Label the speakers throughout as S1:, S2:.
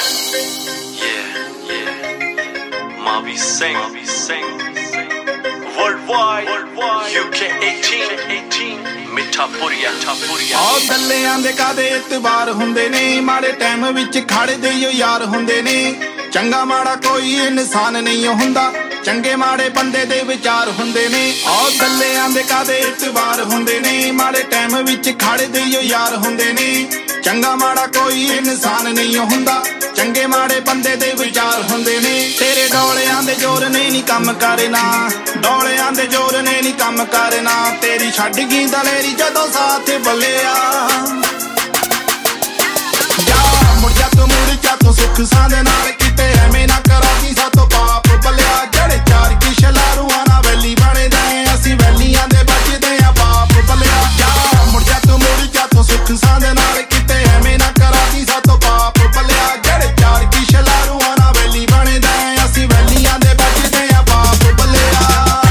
S1: Mavi Singh, worldwide, UK 18, ਮਿੱਠਾ ਪੁਰੀਆ ਆਹ
S2: ਗੱਲਿਆਂ ਦੇ ਕਾਦੇ ਇਤਬਾਰ ਹੁੰਦੇ ਨੇ ਮਾੜੇ ਟਾਈਮ ਵਿੱਚ ਖੜਦੇ ਓ ਯਾਰ ਹੁੰਦੇ ਨੇ ਚੰਗਾ ਮਾੜਾ ਕੋਈ ਇਨਸਾਨ ਨਹੀਂ ਹੁੰਦਾ ਚੰਗੇ ਮਾੜੇ ਬੰਦੇ ਦੇ ਵਿਚਾਰ ਹੁੰਦੇ ਨੇ ਆਹ ਗੱਲਿਆਂ ਦੇ ਕਾਦੇ ਇਤਬਾਰ ਹੁੰਦੇ ਨੇ ਮਾੜੇ ਟਾਈਮ ਵਿੱਚ ਖੜਦੇ ਓ ਯਾਰ ਹੁੰਦੇ ਨੇ ਚੰਗਾ ਮਾੜਾ ਕੋਈ ਇਨਸਾਨ ਨਹੀਂ ਹੁੰਦਾ ਚੰਗੇ ਮਾੜੇ ਬੰਦੇ ਦੇ ਵਿਚਾਰ ਹੁੰਦੇ ਨੇ ਤੇਰੇ ਡੋਲਿਆਂ ਦੇ ਜ਼ੋਰ ਨੇ ਨਹੀਂ ਕੰਮ ਕਰਨਾ ਡੋਲਿਆਂ ਦੇ ਜ਼ੋਰ ਨੇ ਨਹੀਂ ਕੰਮ ਕਰਨਾ ਤੇਰੀ ਛੱਡ ਗਈ ਦਲੇਰੀ ਜਦੋਂ ਸਾਥ ਬੱਲਿਆ ਜਾ ਮੁੜ ਜਾ ਤੂੰ ਮੁੜ ਜਾ ਤੂੰ ਸੁੱਖ ਸਾਂਝ ਨਾਲ ਕਿਤੇ ਐਵੇਂ ਨਾ ਕਰਾਂਗੀ ਸਾਤੋਂ ਪਾਪ ਬੱਲਿਆ ਜਿਹੜੇ ਚਾਰ ਕੀ ਸ਼ਲਾਰੂਆਂ ਨਾਲ ਵੈਲੀ ਬਣਦੇ ਅਸੀਂ ਵੈਲੀਆਂ ਦੇ ਵੱਜਦੇ ਆ ਬਾਪ ਬੱਲਿਆ ਜਾ ਮੁੜ ਜਾ ਤੂੰ ਮੁੜ ਜਾ ਤੂੰ ਸੁੱਖ ਸਾਂਝ ਨਾਲ ਕਿਤੇ ਐਵੇਂ ਨਾ ਕਰਾਂਗੀ ਸਾਤੋਂ ਪਾਪ ਬੱਲਿਆ ਜਿਹੜੇ ਚਾਰ ਕੀ ਸ਼ਲਾਰੂਆਂ ਨਾਲ ਵੈਲੀ ਬਣਦੇ ਅਸੀਂ ਵੈਲੀਆਂ ਦੇ ਵੱਜਦੇ ਆ ਬਾਪ ਬੱਲਿਆ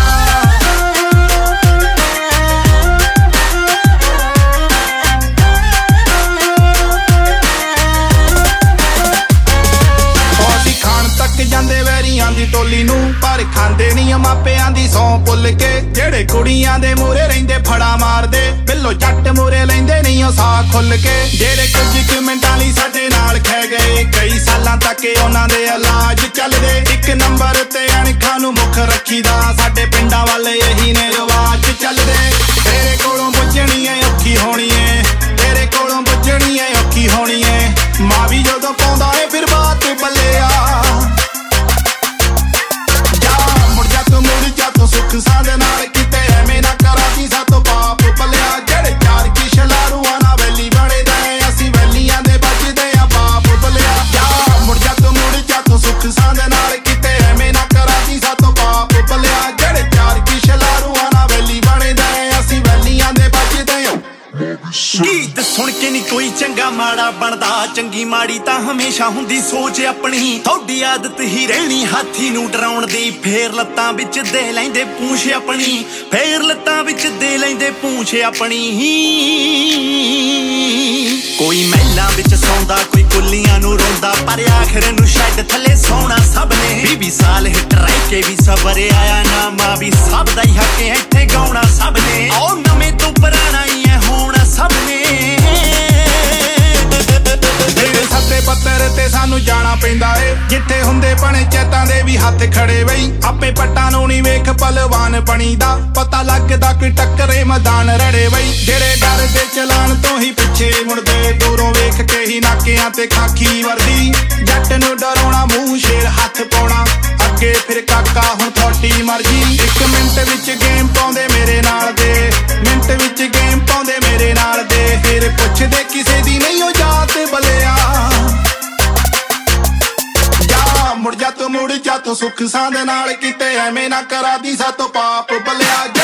S2: ਜਾਂਦੇ ਵੈਰੀਆਂ ਦੀ ਟੋਲੀ ਨੂੰ ਪਰ ਖਾਂਦੇ ਨਹੀਂ ਮਾਪਿਆਂ ਦੀ ਸੌਂ ਭੁੱਲ ਕੇ ਜਿਹੜੇ ਕੁੜੀਆਂ ਦੇ ਮੂਰੇ ਰਹਿੰਦੇ ਫੜਾ ਮਾਰਦੇ ਬਿੱਲੋ ਜੱਟ ਮੂਰੇ ਲੈਂਦੇ ਨਹੀਂ ਉਹ ਸਾਹ ਖੁੱਲ ਕੇ ਜਿਹੜੇ ਕੁਝ ਮਿੰਟਾਂ ਲਈ ਸਾਡੇ ਨਾਲ ਖਹਿ ਗਏ ਕਈ ਸਾਲਾਂ ਤੱਕ ਉਹਨਾਂ ਦੇ ਇਲਾਜ ਚੱਲਦੇ ਇੱਕ ਨੰਬਰ ਤੇ ਅਣਖਾਂ ਨੂੰ ਮੁੱਖ ਰੱਖੀਦਾ ਸਾਡੇ ਪਿੰਡਾਂ ਵਾਲੇ ਇਹੀ ਨੇ ਰਿਵਾਜ ਚੱਲਦੇ ਤੇਰੇ ਕੋਲੋਂ ਬੁੱਝਣੀ ਏ ਔਖੀ ਹੋਣੀ ਏ ਤੇਰੇ ਕੋਲੋਂ ਬੁੱਝਣੀ ਏ ਔਖੀ ਹੋਣੀ ਏ ਮਾਂ ਵੀ ਜਦੋਂ ਪਾਉਂਦਾ ਏ ਫਿਰ ਬਾਤ ਬੱਲਿਆ ਸੁੱਖ ਸਾਂਝ ਨਾਲ ਕਿਤੇ ਐਵੇਂ ਨਾ ਕਰਾਂਗੀ ਸਾਤੋਂ ਪਾਪ ਬੱਲਿਆ ਜਿਹੜੇ ਚਾਰ ਕੀ ਸ਼ਲਾਰੂਆਂ ਨਾਲ ਵੈਲੀ ਬਣਦੇ ਅਸੀਂ ਵੈਲੀਆਂ ਦੇ ਵੱਜਦੇ ਆ ਬਾਪ ਬੱਲਿਆ ਜਾ ਮੁੜ ਜਾ ਤੂੰ ਸੁੱਖ ਸਾਂਝ ਨਾਲ ਕਿਤੇ ਐਵੇਂ ਨਾ ਕਰਾਂਗੀ ਸਾਤੋਂ ਪਾਪ ਬੱਲਿਆ ਜਿਹੜੇ ਚਾਰ ਕੀ ਸ਼ਲਾਰੂਆਂ ਨਾਲ ਵੈਲੀ ਬਣਦੇ ਅਸੀਂ ਵੈਲੀਆਂ ਦੇ ਵੱਜਦੇ ਆ ਗੀਤ ਸੁਣ ਕੇ ਨੀ ਕੋਈ ਚੰਗਾ ਮਾੜਾ ਬਣਦਾ ਚੰਗੀ ਮਾੜੀ ਤਾਂ ਹਮੇਸ਼ਾ ਹੁੰਦੀ ਸੋਚ ਆਪਣੀ ਤੁਹਾਡੀ ਆਦਤ ਹੀ ਰਹਿਣੀ ਹਾਥੀ ਨੂੰ ਡਰਾਉਣ ਦੀ ਫੇਰ ਲੱਤਾਂ ਵਿੱਚ ਦੇ ਲੈਂਦੇ ਪੂੰਛ ਆਪਣੀ ਫੇਰ ਲੱਤਾਂ ਵਿੱਚ ਦੇ ਲੈਂਦੇ ਪੂੰਛ ਆਪਣੀ ਕੋਈ ਮਹਿਲਾਂ ਵਿੱਚ ਸੌਂਦਾ ਕੋਈ ਕੁੱਲੀਆਂ ਨੂੰ ਰੋਂਦਾ ਪਰ ਆਖਰ ਨੂੰ ਸ਼ਾਇਦ ਥੱਲੇ ਸੌਣਾ ਸਭ ਨੇ 20 ਸਾਲ ਹਿੱਟ ਰਹਿ ਕੇ ਵੀ ਸਬਰ ਆਇਆ ਨਾ ਮਾਂ ਵੀ ਸਭ ਦਾ ਹੀ ਹੱਕ ਇੱਥੇ ਗਾਉਣਾ ਸਭ ਨੇ ਉਹ ਨਵੇਂ ਤੋਂ ਪੁਰਾਣਾ ਹੀ ਹੈ ਹੋਣਾ ਸਭ ਨੇ ਸੱਤੇ ਪੱਤਰ ਤੇ ਸਾਨੂੰ ਜਾਣਾ ਪੈਂਦਾ ਏ ਜਿੱਥੇ ਹੁੰਦੇ ਪਣੇ ਚੇਤਾਂ ਦੇ ਵੀ ਹੱਥ ਖੜੇ ਬਈ ਆਪੇ ਪੱਟਾਂ ਨੂੰ ਨੀ ਵੇਖ ਪਹਿਲਵਾਨ ਬਣੀ ਦਾ ਪਤਾ ਲੱਗਦਾ ਕੋਈ ਟੱਕਰੇ ਮੈਦਾਨ ਰੜੇ ਬਈ ਜਿਹੜੇ ਡਰ ਦੇ ਚਲਾਣ ਤੋਂ ਹੀ ਪਿੱਛੇ ਮੁੜਦੇ ਦੂਰੋਂ ਵੇਖ ਕੇ ਹੀ ਨਾਕਿਆਂ ਤੇ ਖਾਕੀ ਵਰਦੀ ਜੱਟ ਨੂੰ ਡਰਾਉਣਾ ਮੂੰਹ ਸ਼ੇਰ ਹੱਥ ਪਾਉਣਾ ਅੱਗੇ ਫਿਰ ਕਾਕਾ ਹੁਣ ਤੁਹਾਡੀ ਮਰਜ਼ੀ 1 ਮਿੰਟ ਵਿੱਚ ਗੇਮ ਪਾਉਂਦੇ ਮੇਰੇ ਨਾਲ ਦੇ ਮਿੰਟ ਵਿੱਚ ਗੇਮ ਪਾਉਂਦੇ ਮੇਰੇ ਨਾਲ ਦੇ ਫਿਰ ਪੁੱਛਦੇ ਕਿਸੇ ਦੀ ਨਹੀਂ ਉਹ ਜਾਤ ਬੱਲਿਆ ਮੁੜ ਜਾ ਤੂੰ ਸੁੱਖ ਸਾਂਝ ਨਾਲ ਕਿਤੇ ਐਵੇਂ ਨਾ ਕਰਾਂਦੀ ਸਾਤੋਂ ਪਾਪ ਬੱਲਿਆ